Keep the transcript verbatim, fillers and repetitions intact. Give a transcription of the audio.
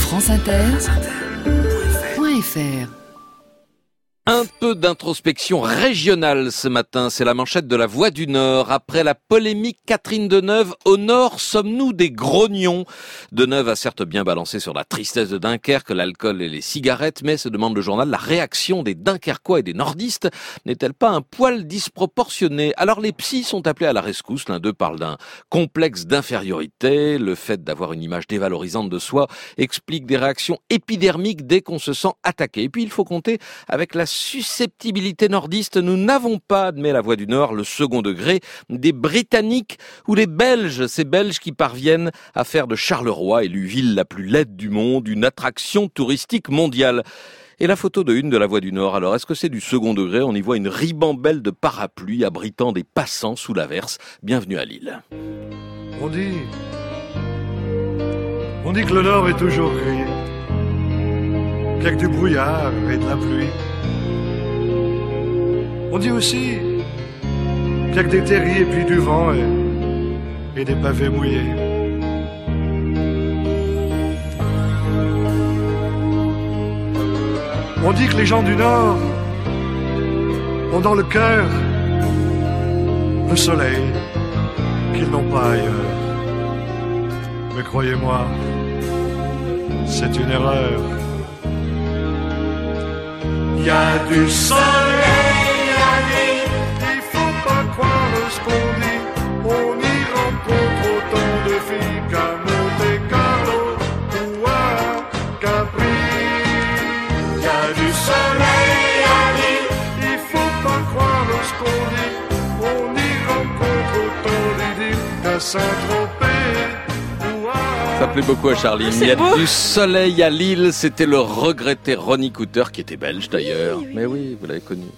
France Inter point F R. Un peu d'introspection régionale ce matin, c'est la manchette de La Voix du Nord. Après la polémique Catherine Deneuve, au Nord, sommes-nous des grognons? Deneuve a certes bien balancé sur la tristesse de Dunkerque, l'alcool et les cigarettes, mais se demande le journal, la réaction des Dunkerquois et des nordistes n'est-elle pas un poil disproportionnée? Alors les psys sont appelés à la rescousse, l'un d'eux parle d'un complexe d'infériorité, le fait d'avoir une image dévalorisante de soi explique des réactions épidermiques dès qu'on se sent attaqué. Et puis il faut compter avec la susceptibilité nordiste, nous n'avons pas, admet La Voix du Nord, le second degré des Britanniques ou des Belges, ces Belges qui parviennent à faire de Charleroi, élue ville la plus laide du monde, une attraction touristique mondiale. Et la photo de une de La Voix du Nord, alors est-ce que c'est du second degré? On y voit une ribambelle de parapluies abritant des passants sous l'averse. Bienvenue à Lille. On dit, on dit que le Nord est toujours gris, qu'il y a que du brouillard et de la pluie. On dit aussi qu'il y a que des terriers et puis du vent et, et des pavés mouillés. On dit que les gens du Nord ont dans le cœur le soleil qu'ils n'ont pas ailleurs. Mais croyez-moi, c'est une erreur. Il y a du soleil à Lille, il faut pas croire ce qu'on dit. On y rencontre autant de filles qu'à Monte Carlo ou à Capri. Il y a du soleil à Lille, il faut pas croire ce qu'on dit. On y rencontre autant d'idylles qu'à Saint-Tropez. Ça plaît beaucoup à Charline. Il y a du soleil à Lille. C'était le regretté Ronnie Cooter, qui était belge d'ailleurs. Oui, oui. Mais oui, vous l'avez connu.